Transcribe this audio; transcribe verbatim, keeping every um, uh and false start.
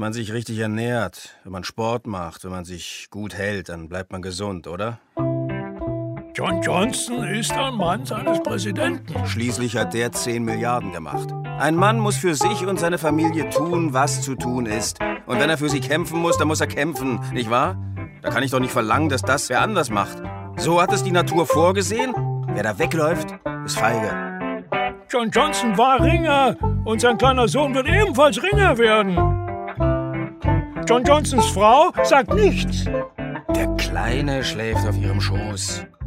man sich richtig ernährt, wenn man Sport macht, wenn man sich gut hält, dann bleibt man gesund, oder? John Johnson ist ein Mann seines Präsidenten. Schließlich hat der zehn Milliarden gemacht. Ein Mann muss für sich und seine Familie tun, was zu tun ist. Und wenn er für sie kämpfen muss, dann muss er kämpfen, nicht wahr? Da kann ich doch nicht verlangen, dass das wer anders macht. So hat es die Natur vorgesehen. Wer da wegläuft, ist feige. John Johnson war Ringer und sein kleiner Sohn wird ebenfalls Ringer werden. John Johnsons Frau sagt nichts. Der Kleine schläft auf ihrem Schoß.